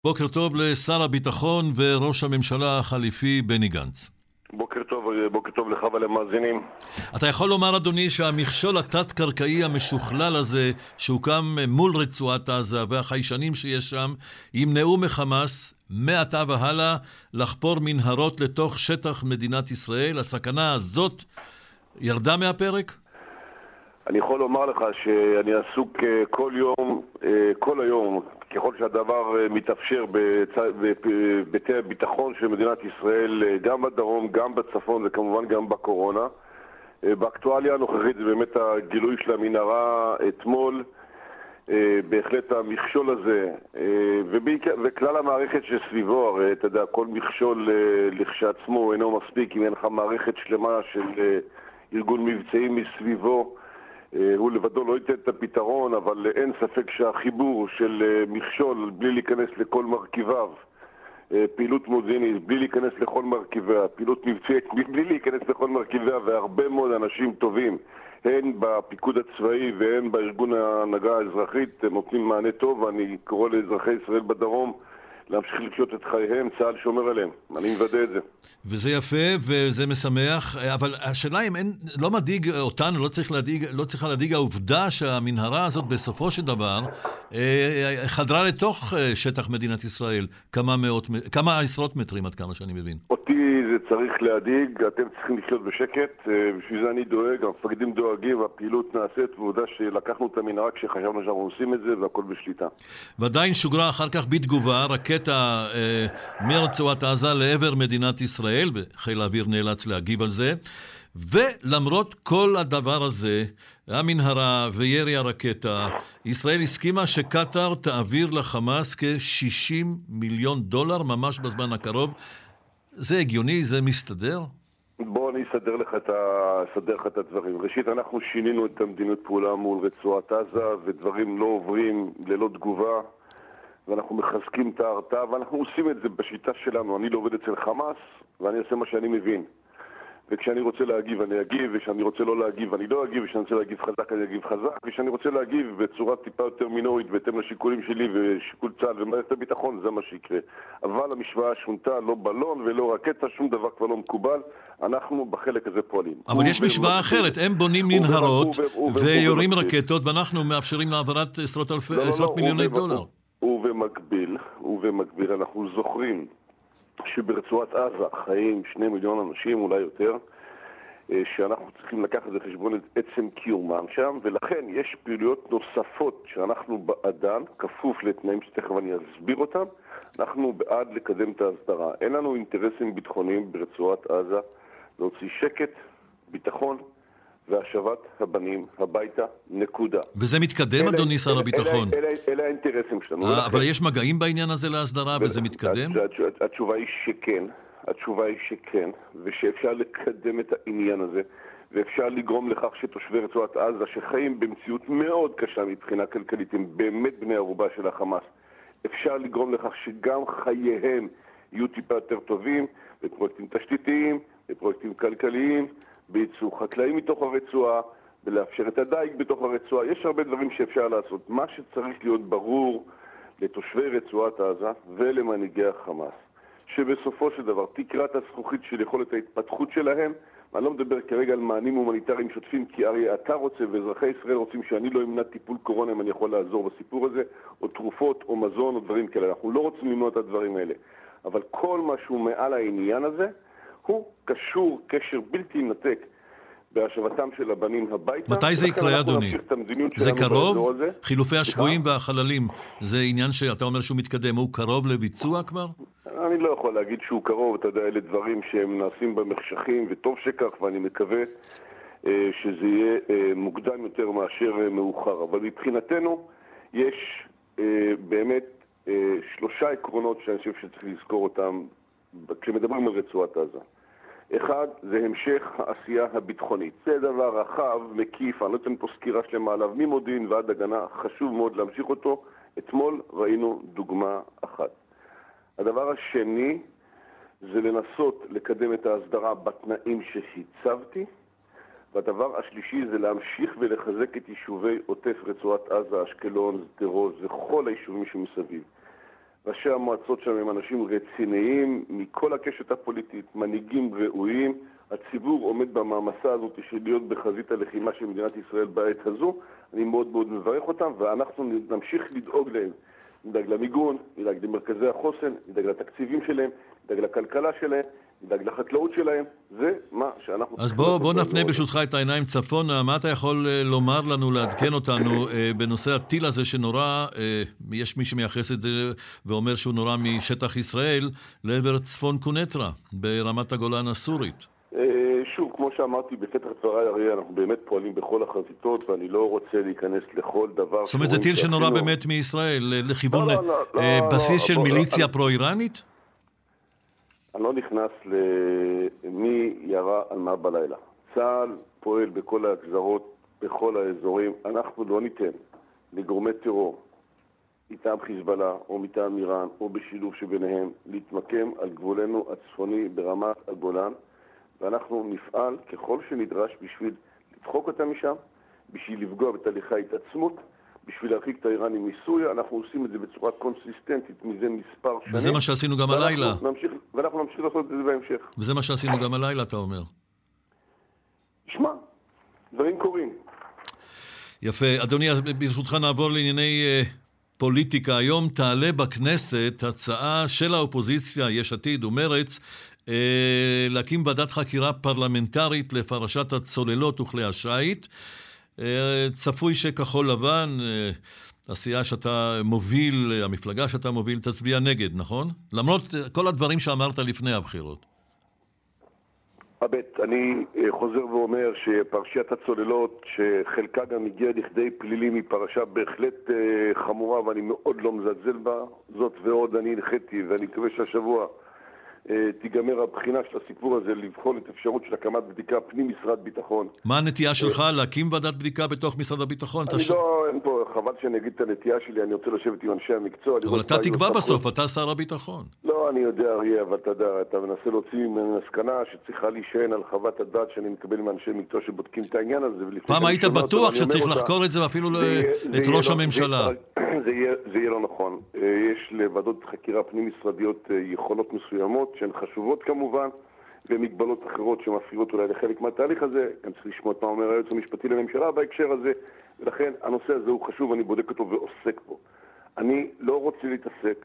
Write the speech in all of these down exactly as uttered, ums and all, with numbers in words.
בוקר טוב לשר הביטחון וראש הממשלה החליפי בני גנץ. בוקר טוב, בוקר טוב לך ולמאזינים. אתה יכול לומר, אדוני, שהמכשול התת-קרקעי המשוכלל הזה שהוקם מול רצועת עזה והחיישנים שיש שם ימנעו מחמאס מעתה והלאה לחפור מנהרות לתוך שטח מדינת ישראל? הסכנה הזאת ירדה מהפרק? אני יכול לומר לך שאני עסוק כל יום, כל היום, ככל שהדבר מתאפשר בבתי הביטחון של מדינת ישראל, גם בדרום, גם בצפון וכמובן גם בקורונה. באקטואליה הנוכחית זה באמת הגילוי של המנהרה אתמול, בהחלט המכשול הזה, וכלל המערכת שסביבו, הרי אתה יודע, כל מכשול לכשעצמו אינו מספיק אם אין לך מערכת שלמה של ארגון מבצעים מסביבו. הוא לבדו לא ייתן את הפתרון, אבל אין ספק שהחיבור של מכשול בלי להיכנס לכל מרכיביו, פעילות מודיעינית בלי להיכנס לכל מרכיביה, פעילות מבצעית בלי להיכנס לכל מרכיביה, והרבה מאוד אנשים טובים, הן בפיקוד הצבאי והן בארגון ההנהגה האזרחית, נותנים מענה טוב, ואני קורא לאזרחי ישראל בדרום להמשיך לחיות את חייהם, צה"ל שומר עליהם, אני מוודא את זה. וזה יפה וזה משמח, אבל השאלה אם אין, לא מדאיג אותנו, לא צריך להדאיג, לא צריכה להדאיג העובדה שהמנהרה הזאת בסופו של דבר אה, חדרה לתוך שטח מדינת ישראל כמה מאות, כמה עשרות מטרים עד כמה שאני מבין. אותי זה צריך להדאיג, אתם צריכים לחיות בשקט, בשביל זה אני דואג, המפקדים דואגים, הפעילות נעשית, ועובדה שלקחנו את המנהרה כשחשבנו שאנחנו עושים את זה והכל בשליטה. ועדיין שוגרה אחר כך בתגובה רקטה אה, מרצועת עזה לעבר מדינת ישראל, וחיל האוויר נאלץ להגיב על זה, ולמרות כל הדבר הזה, המנהרה וירי הרקטה, ישראל הסכימה שקטר תעביר לחמאס כ-שישים מיליון דולר ממש בזמן הקרוב. זה הגיוני? זה מסתדר? בוא אני אסדר לך את, ה... אסדר לך את הדברים. ראשית, אנחנו שינינו את המדיניות פעולה מול רצועת עזה, ודברים לא עוברים ללא תגובה, ואנחנו מחזקים את ההרתעה, ואנחנו עושים את זה בשיטה שלנו. אני לא עובד אצל חמאס, ואני אעשה מה שאני מבין. וכשאני רוצה להגיב אני אגיב, וכשאני רוצה לא להגיב אני לא אגיב, וכשאני רוצה להגיב חזק אני אגיב חזק, וכשאני רוצה להגיב בצורה טיפה יותר מינורית בהתאם לשיקולים שלי ושיקול צה"ל ומערכת הביטחון, זה מה שיקרה. אבל המשוואה שונתה, לא בלון ולא רקטה, שום דבר כבר לא מקובל, אנחנו בחלק הזה פועלים. אבל יש משוואה אחרת, הם בונים מנהרות ויורים רקטות, ואנחנו מאפשרים להעברת עשרות מיליוני דולר. ובמקביל, ובמקביל אנחנו זוכרים שברצועת עזה חיים שני מיליון אנשים, אולי יותר, שאנחנו צריכים לקחת את חשבון את עצם קיומם שם, ולכן יש פעילויות נוספות שאנחנו בעדן, כפוף לתנאים שתכף אני אסביר אותם, אנחנו בעד לקדם את ההסדרה. אין לנו אינטרסים ביטחוניים ברצועת עזה, להוציא שקט, ביטחון, והשבת הבנים הביתה, נקודה. וזה מתקדם, אדוני שר הביטחון? אלה האינטרסים שלנו. אבל יש מגעים בעניין הזה להסדרה, וזה מתקדם? התשובה היא שכן, התשובה היא שכן, ושאפשר לקדם את העניין הזה, ואפשר לגרום לכך שתושבי רצועת עזה, שחיים במציאות מאוד קשה מבחינה כלכלית, הם באמת בני ערובה של החמאס, אפשר לגרום לכך שגם חייהם יהיו טיפה יותר טובים, בפרויקטים תשתיתיים, בפרויקטים כלכליים, בייצור חקלאי מתוך הרצועה, ולאפשר את הדייג בתוך הרצועה. יש הרבה דברים שאפשר לעשות. מה שצריך להיות ברור לתושבי רצועת עזה ולמנהיגי החמאס, שבסופו של דבר תקרת הזכוכית של יכולת ההתפתחות שלהם, אני לא מדבר כרגע על מענים הומניטריים שוטפים, כי הרי אתה רוצה ואזרחי ישראל רוצים שאני לא אמנע טיפול קורונה אם אני יכול לעזור בסיפור הזה, או תרופות או מזון או דברים כאלה. אנחנו לא רוצים למנוע את הדברים האלה. אבל כל מה שהוא מעל העניין הזה, הוא קשור קשר בלתי נתק בהשבתם של הבנים הביתה. מתי זה יקרה, אדוני? זה קרוב? חילופי השבויים והחללים, זה עניין שאתה אומר שהוא מתקדם, הוא קרוב לביצוע כבר? אני לא יכול להגיד שהוא קרוב, אתה יודע, אלה דברים שהם נעשים במחשכים, וטוב שכך, ואני מקווה אה, שזה יהיה אה, מוקדם יותר מאשר אה, מאוחר. אבל מבחינתנו יש אה, באמת אה, שלושה עקרונות שאני חושב שצריך לזכור אותם כשמדברים על רצועת עזה. אחד, זה המשך העשייה הביטחונית. זה דבר רחב, מקיף, אני לא אתן פה סקירה שלמה עליו, ממודיעין ועד הגנה, חשוב מאוד להמשיך אותו. אתמול ראינו דוגמה אחת. הדבר השני, זה לנסות לקדם את ההסדרה בתנאים שהצבתי, והדבר השלישי זה להמשיך ולחזק את יישובי עוטף רצועת עזה, אשקלון, שדרות וכל היישובים שמסביב. ראשי המועצות שם הם אנשים רציניים, מכל הקשת הפוליטית, מנהיגים ראויים. הציבור עומד במאמסה הזאת של להיות בחזית הלחימה של מדינת ישראל בעת הזו. אני מאוד מאוד מברך אותם, ואנחנו נמשיך לדאוג להם. נדאג למיגון, נדאג למרכזי החוסן, נדאג לתקציבים שלהם, נדאג לכלכלה שלהם, נדאג לחקלאות שלהם. זה מה שאנחנו... אז בוא, בוא נפנה ברשותך את העיניים צפונה. מה אתה יכול לומר לנו, לעדכן אותנו בנושא הטיל הזה שנורא, יש מי שמייחס את זה ואומר שהוא נורא משטח ישראל לעבר צפון קונטרה ברמת הגולן הסורית? שוב, כמו שאמרתי בפתח דבריי, הרי אנחנו באמת פועלים בכל החזיתות, ואני לא רוצה להיכנס לכל דבר... זאת אומרת, זה טיל שנורא באמת מישראל, לכיוון בסיס של מיליציה פרו-איראנית? אני לא נכנס למי ירה על מה בלילה. צה"ל פועל בכל הגזרות, בכל האזורים. אנחנו לא ניתן לגורמי טרור, מטעם חיזבאללה או מטעם איראן, או בשילוב שביניהם, להתמקם על גבולנו הצפוני ברמת הגולן, ואנחנו נפעל ככל שנדרש בשביל לדחוק אותם משם, בשביל לפגוע בתהליכי ההתעצמות, בשביל להרחיק את האיראנים מסוריה. אנחנו עושים את זה בצורה קונסיסטנטית מזה מספר שנים. וזה מה שעשינו גם הלילה. נמשיך, ואנחנו נמשיך לעשות את זה בהמשך. וזה מה שעשינו גם הלילה, אתה אומר. שמע, דברים קורים. יפה. אדוני, אז ברשותך נעבור לענייני uh, פוליטיקה. היום תעלה בכנסת הצעה של האופוזיציה, יש עתיד ומרץ, להקים ועדת חקירה פרלמנטרית לפרשת הצוללות וכלי השיט. צפוי שכחול לבן, הסיעה שאתה מוביל, המפלגה שאתה מוביל, תצביע נגד, נכון? למרות כל הדברים שאמרת לפני הבחירות. הבט, אני חוזר ואומר שפרשיית הצוללות, שחלקה גם הגיעה לכדי פלילים, היא פרשה בהחלט חמורה, ואני מאוד לא מזלזל בה. זאת ועוד אני הנחיתי, ואני מקווה שהשבוע תיגמר הבחינה של הסיפור הזה, לבחון את אפשרות של הקמת בדיקה פנים משרד ביטחון. מה הנטייה שלך? להקים ועדת בדיקה בתוך משרד הביטחון? אני לא, אין פה, חבל שאני אגיד את הנטייה שלי, אני רוצה לשבת עם אנשי המקצוע. אבל אתה תקבע בסוף, אתה שר הביטחון. לא, אני יודע, אריה, אבל אתה יודע, אתה מנסה להוציא ממני מסקנה שצריכה להישען על חוות הדעת שאני מקבל מאנשי מקצוע שבודקים את העניין הזה. פעם היית בטוח שצריך לחקור את זה ואפילו את ראש הממשלה. זה יהיה לא נכון. יש לוועדות חקירה פנים משרדיות יכולות מסוימות שהן חשובות כמובן, ומגבלות אחרות שמפריעות אולי לחלק מהתהליך הזה. גם צריך לשמוע מה אומר היועץ המשפטי לממשלה בהקשר הזה, ולכן הנושא הזה הוא חשוב, אני בודק אותו ועוסק בו. אני לא רוצה להתעסק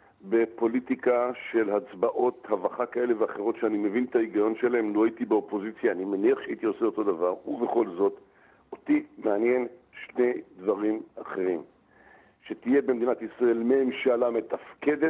בפוליטיקה של הצבעות הבחה כאלה ואחרות שאני מבין את ההיגיון שלהם. לא הייתי באופוזיציה, אני מניח שהייתי עושה אותו דבר, ובכל זאת אותי מעניין שני דברים אחרים: שתהיה במדינת ישראל ממשלה מתפקדת,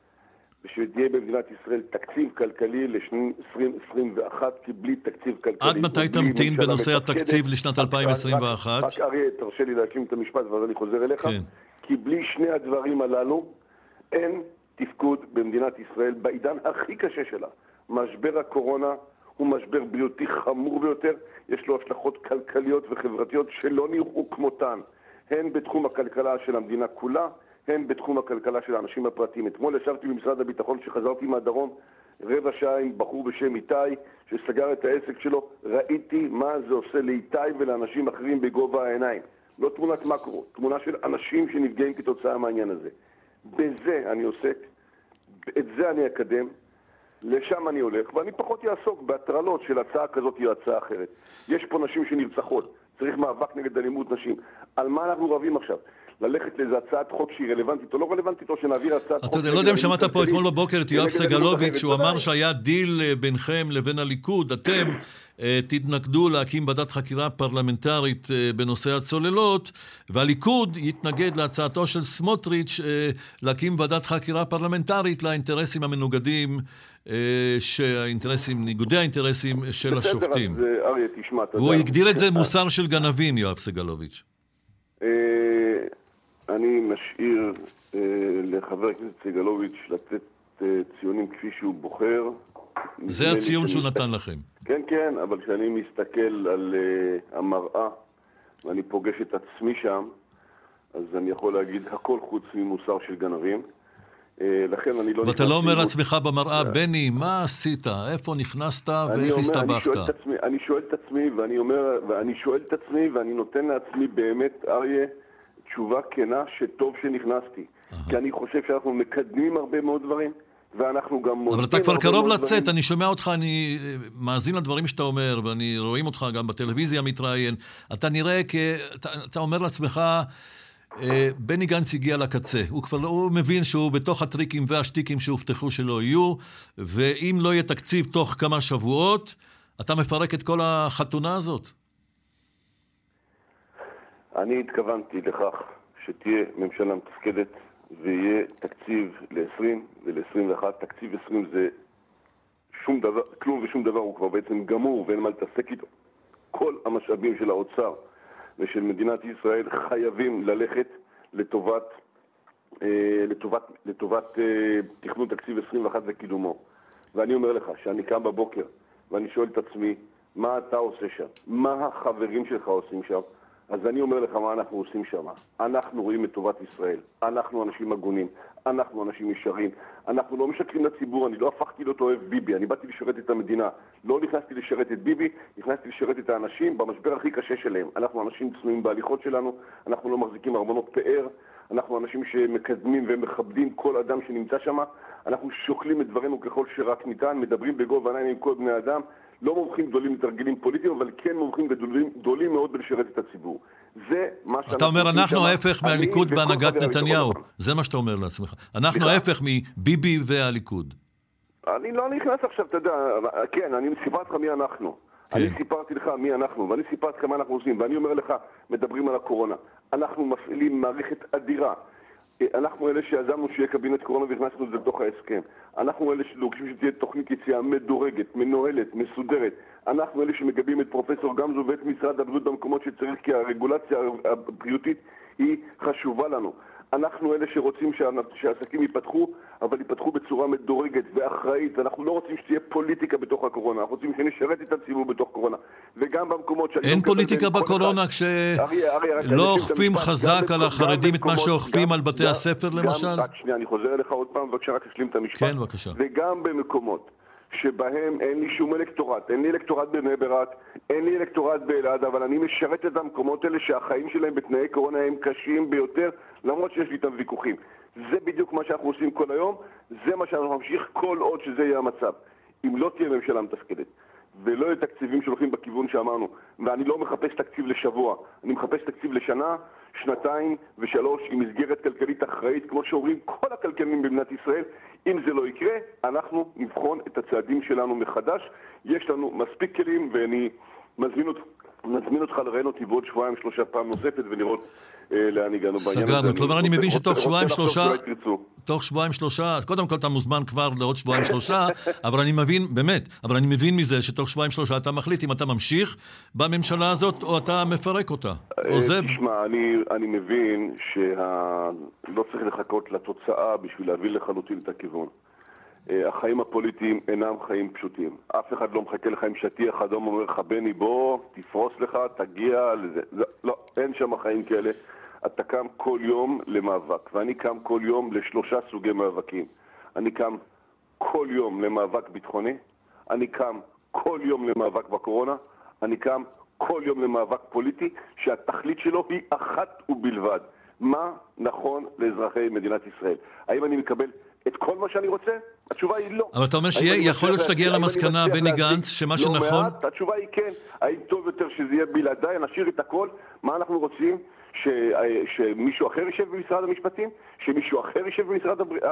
ושתהיה במדינת ישראל תקציב כלכלי לשנים עשרים עשרים ואחת, כי בלי תקציב כלכלי... עד מתי תמתין בנושא התקציב לשנת אלפיים עשרים ואחת? רק אריה, תרשה לי להקים את המשפט ואז אני חוזר אליך. כן. כי בלי שני הדברים הללו אין תפקוד במדינת ישראל בעידן הכי קשה שלה. משבר הקורונה הוא משבר בריאותי חמור ביותר, יש לו השלכות כלכליות וחברתיות שלא נראו כמותן, הן בתחום הכלכלה של המדינה כולה, הן בתחום הכלכלה של האנשים הפרטיים. אתמול ישבתי במשרד הביטחון שחזרתי מהדרום רבע שעה עם בחור בשם איתי שסגר את העסק שלו. ראיתי מה זה עושה לאיתי ולאנשים אחרים בגובה העיניים. לא תמונת מקרו, תמונה של אנשים שנפגעים כתוצאה מהעניין הזה. בזה אני עוסק, את זה אני אקדם, לשם אני הולך, ואני פחות יעסוק בהטרלות של הצעה כזאת או הצעה אחרת. יש פה נשים שנרצחות, צריך מאבק נגד אלימות נשים. על מה אנחנו רבים עכשיו? ללכת לאיזו הצעת חוק שהיא רלוונטית או לא רלוונטית, או שנעביר הצעת חוק... אתה לא יודע אם שמעת פה אתמול בבוקר את יואב סגלוביץ', הוא אמר שהיה דיל ביניכם לבין הליכוד, אתם תתנגדו להקים ועדת חקירה פרלמנטרית בנושא הצוללות, והליכוד יתנגד להצעתו של סמוטריץ' להקים ועדת חקירה פרלמנטרית לאינטרסים המנוגדים, שהאינטרסים, ניגודי האינטרסים של השופטים. בסדר, אז אריה, תשמע, אתה יודע. והוא הגדיר את זה מוסר של גנבים, יואב סגלוביץ'. אני משאיר לחבר הכנסת סגלוביץ' לתת ציונים כפי שהוא בוחר. זה הציון שהוא נתן לכם. כן, כן, אבל כשאני מסתכל על המראה ואני פוגש את עצמי שם, אז אני יכול להגיד הכל חוץ ממוסר של גנבים. לכן אני לא... ואתה לא אומר לעצמך במראה, בני, מה עשית? איפה נכנסת ואיך הסתבכת? אני שואל את עצמי ואני אומר, ואני שואל את עצמי ואני נותן לעצמי באמת, אריה, תשובה כנה שטוב שנכנסתי. כי אני חושב שאנחנו מקדמים הרבה מאוד דברים, ואנחנו גם... אבל אתה כבר קרוב לצאת, אני שומע אותך, אני מאזין לדברים שאתה אומר, ואני רואים אותך גם בטלוויזיה מתראיין, אתה נראה כ... אתה, אתה אומר לעצמך, בני גנץ הגיע לקצה, הוא כבר הוא מבין שהוא בתוך הטריקים והשטיקים שהובטחו שלא יהיו, ואם לא יהיה תקציב תוך כמה שבועות, אתה מפרק את כל החתונה הזאת? אני התכוונתי לכך שתהיה ממשלה מתפקדת, ויהיה תקציב ל-עשרים ול-עשרים ואחת. תקציב עשרים זה שום דבר, כלום ושום דבר, הוא כבר בעצם גמור ואין מה להתעסק איתו. כל המשאבים של האוצר ושל מדינת ישראל חייבים ללכת לטובת, אה, לטובת, לטובת אה, תכנון תקציב עשרים ואחת וקידומו. ואני אומר לך שאני קם בבוקר ואני שואל את עצמי, מה אתה עושה שם? מה החברים שלך עושים שם? אז אני אומר לך מה אנחנו עושים שם. אנחנו רואים את טובת ישראל. אנחנו אנשים הגונים. אנחנו אנשים ישרים. אנחנו לא משקרים לציבור. אני לא הפכתי להיות אוהב ביבי. אני באתי לשרת את המדינה. לא נכנסתי לשרת את ביבי, נכנסתי לשרת את האנשים במשבר הכי קשה שלהם. אנחנו אנשים צנועים בהליכות שלנו. אנחנו לא מחזיקים ארמונות פאר. אנחנו אנשים שמקדמים ומכבדים כל אדם שנמצא שם. אנחנו שוקלים את דברנו ככל שרק ניתן. מדברים בגובה העיניים עם כל בני אדם. לא מומחים גדולים לתרגילים פוליטיים, אבל כן מומחים גדולים, גדולים מאוד בלשרת את הציבור. זה מה שאנחנו... אתה אומר, אנחנו ההפך מהליכוד בהנהגת נתניהו. זה מה שאתה אומר לעצמך. אנחנו ההפך מביבי והליכוד. אני לא נכנס עכשיו, אתה יודע, כן, אני סיפרתי לך מי אנחנו. אני סיפרתי לך מי אנחנו, ואני סיפרתי לך מה אנחנו עושים, ואני אומר לך, מדברים על הקורונה. אנחנו מפעילים מערכת אדירה. אנחנו אלה שיזמנו שיהיה קבינט קורונה והכנסנו את זה לתוך ההסכם. אנחנו אלה שדורשים שתהיה תוכנית יציאה מדורגת, מנוהלת, מסודרת. אנחנו אלה שמגבים את פרופסור גמזו ואת משרד הבריאות במקומות שצריך, כי הרגולציה הבריאותית היא חשובה לנו. אנחנו אלה שרוצים שהעסקים ייפתחו, אבל ייפתחו בצורה מדורגת ואחראית. אנחנו לא רוצים שתהיה פוליטיקה בתוך הקורונה, אנחנו רוצים שנשרת את הציבור בתוך קורונה. וגם במקומות... אין פוליטיקה בקורונה כשלא אוכפים חזק על החרדים את מה שאוכפים על בתי הספר למשל? רק שנייה, אני חוזר אליך עוד פעם, בבקשה רק אשלים את המשפט. כן, בבקשה. וגם במקומות שבהם אין לי שום אלקטורט, אין לי אלקטורט בבני ברק, אין לי אלקטורט באלעד, אבל אני משרת את המקומות האלה שהחיים שלהם בתנאי קורונה הם קשים ביותר, למרות שיש לי איתם ויכוחים. זה בדיוק מה שאנחנו עושים כל היום, זה מה שאנחנו נמשיך כל עוד שזה יהיה המצב. אם לא תהיה ממשלה מתפקדת, ולא יהיו תקציבים שהולכים בכיוון שאמרנו, ואני לא מחפש תקציב לשבוע, אני מחפש תקציב לשנה, שנתיים ושלוש, עם מסגרת כלכלית אחראית, כמו שאומרים כל הכלכלנים במדינת ישראל. אם זה לא יקרה, אנחנו נבחון את הצעדים שלנו מחדש. יש לנו מספיק כלים, ואני מזמין אותך, מזמין אותך לראיין אותי בעוד שבועיים שלושה פעם נוספת, ולראות אה, לאן הגענו בעניין הזה. סגרנו, כלומר אני מבין שתוך שבועיים שלושה, תוך שבועיים שלושה, קודם כל אתה מוזמן כבר לעוד שבועיים שלושה, אבל אני מבין, באמת, אבל אני מבין מזה שתוך שבועיים שלושה אתה מחליט אם אתה ממשיך בממשלה הזאת, או אתה מפרק אותה. תשמע, אני, אני מבין שלא צריך לחכות לתוצאה בשביל להביא לחלוטין את הכיוון. החיים הפוליטיים אינם חיים פשוטים. אף אחד לא מחכה לך עם שטיח אדום אומר לך, בני בוא, תפרוס לך, תגיע לזה. לא, לא, אין שם חיים כאלה. אתה קם כל יום למאבק, ואני קם כל יום לשלושה סוגי מאבקים. אני קם כל יום למאבק ביטחוני, אני קם כל יום למאבק בקורונה, אני קם כל יום למאבק פוליטי, שהתכלית שלו היא אחת ובלבד. מה נכון לאזרחי מדינת ישראל? האם אני מקבל את כל מה שאני רוצה? התשובה היא לא. אבל אתה אומר שיכול להיות שתגיע למסקנה, בני גנץ, שמה שנכון... התשובה היא כן. האם טוב יותר שזה יהיה בלעדיי, נשאיר את הכל? מה אנחנו רוצים? ש... שמישהו אחר יישב במשרד המשפטים? שמישהו אחר יישב במשרד הבר...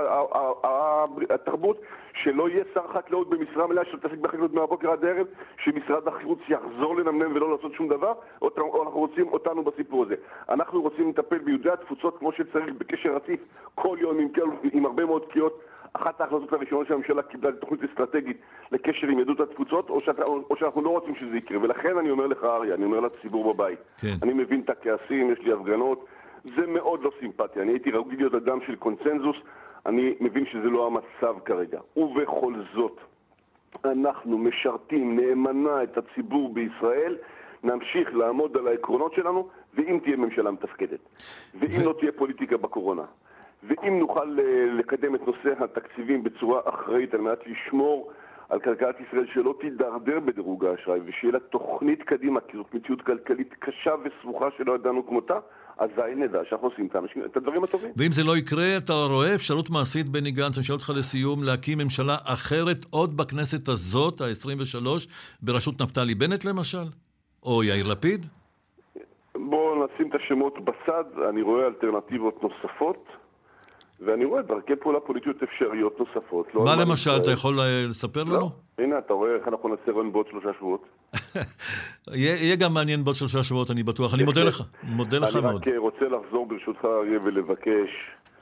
התרבות? שלא יהיה שר חקלאות במשרה מלאה שתעסק בחקלאות מהבוקר עד הערב? שמשרד החוץ יחזור לנמנם ולא לעשות שום דבר? או אנחנו רוצים אותנו בסיפור הזה? אנחנו רוצים לטפל ביהודי התפוצות כמו שצריך בקשר רציף כל יום עם, עם הרבה מאוד קריאות. אחת ההחלטות הראשונות שהממשלה קיבלה תוכנית אסטרטגית לקשר עם יהדות התפוצות, או, שאת, או שאנחנו לא רוצים שזה יקרה. ולכן אני אומר לך, אריה, אני אומר לציבור בבית, כן. אני מבין את הכעסים, יש לי הפגנות, זה מאוד לא סימפטי. אני הייתי ראוי להיות אדם של קונצנזוס, אני מבין שזה לא המצב כרגע. ובכל זאת, אנחנו משרתים נאמנה את הציבור בישראל, נמשיך לעמוד על העקרונות שלנו, ואם תהיה ממשלה מתפקדת, ואם ו... לא תהיה פוליטיקה בקורונה, ואם נוכל לקדם את נושא התקציבים בצורה אחראית על מנת לשמור על כלכלת ישראל שלא תידרדר בדירוג האשראי ושיהיה לה תוכנית קדימה, כי זאת מציאות כלכלית קשה וסבוכה שלא ידענו כמותה, אזי נדע שאנחנו עושים את הדברים הטובים. ואם זה לא יקרה, אתה רואה אפשרות מעשית, בני גנץ, אני שואל אותך לסיום, להקים ממשלה אחרת עוד בכנסת הזאת, ה-עשרים ושלוש, בראשות נפתלי בנט למשל? או יאיר לפיד? בואו נשים את השמות בצד, אני רואה אלטרנטיבות נוספות, ואני רואה דרכי פעולה פוליטיות אפשריות נוספות. מה למשל, אתה יכול לספר לנו? לא, הנה, אתה רואה איך אנחנו נעשה רעיון בעוד שלושה שבועות. יהיה גם מעניין בעוד שלושה שבועות, אני בטוח. אני מודה לך, מודה לך מאוד. אני רק רוצה לחזור ברשותך, אריה, ולבקש,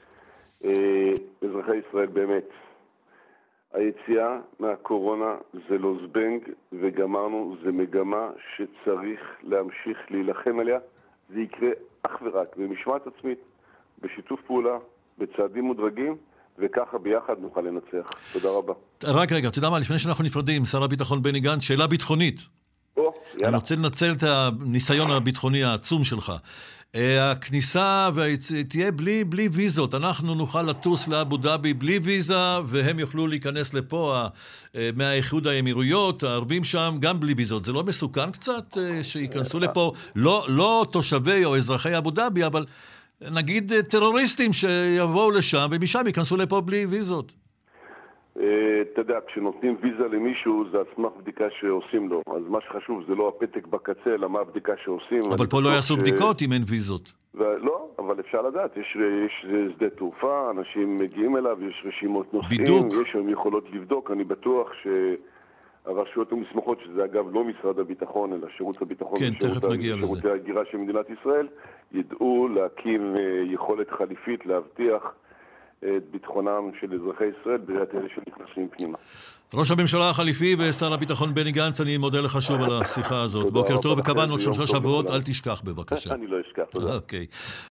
אזרחי ישראל באמת, היציאה מהקורונה זה לא זבנג וגמרנו, זה מגמה שצריך להמשיך להילחם עליה. זה יקרה אך ורק במשמעת עצמית, בשיתוף פעולה, בצעדים מודרגים, וככה ביחד נוכל לנצח. תודה רבה. רק רגע, אתה יודע מה, לפני שאנחנו נפרדים, שר הביטחון בני גנץ, שאלה ביטחונית. או, יאללה. אני רוצה לנצל את הניסיון הביטחוני העצום שלך. הכניסה תהיה בלי, בלי ויזות. אנחנו נוכל לטוס לאבו דאבי בלי ויזה, והם יוכלו להיכנס לפה מהאיחוד האמירויות, הערבים שם, גם בלי ויזות. זה לא מסוכן קצת שיכנסו לפה, לא, לא תושבי או אזרחי אבו דאבי, אבל נגיד טרוריסטים שיבואו לשם, ומשם ייכנסו לפה בלי ויזות. אתה יודע, כשנותנים ויזה למישהו, זה עצמך בדיקה שעושים לו. אז מה שחשוב זה לא הפתק בקצה, אלא מה הבדיקה שעושים. אבל פה לא יעשו בדיקות אם אין ויזות. לא, אבל אפשר לדעת. יש שדה תעופה, אנשים מגיעים אליו, יש רשימות נוסעים, יש שם יכולות לבדוק. אני בטוח שהרשויות המוסמכות, שזה אגב לא משרד הביטחון, אלא שירות הביטחון ושירותי ההגירה של מדינת ישראל, ידעו להקים יכולת חליפית, להבטיח את ביטחונם של אזרחי ישראל בראיית אלה שנכנסים פנימה. ראש הממשלה החליפי ושר הביטחון בני גנץ, אני מודה לך שוב על השיחה הזאת. בוקר טוב, וקבענו עוד שלושה שבועות, אל תשכח בבקשה. אני לא אשכח, תודה. אוקיי.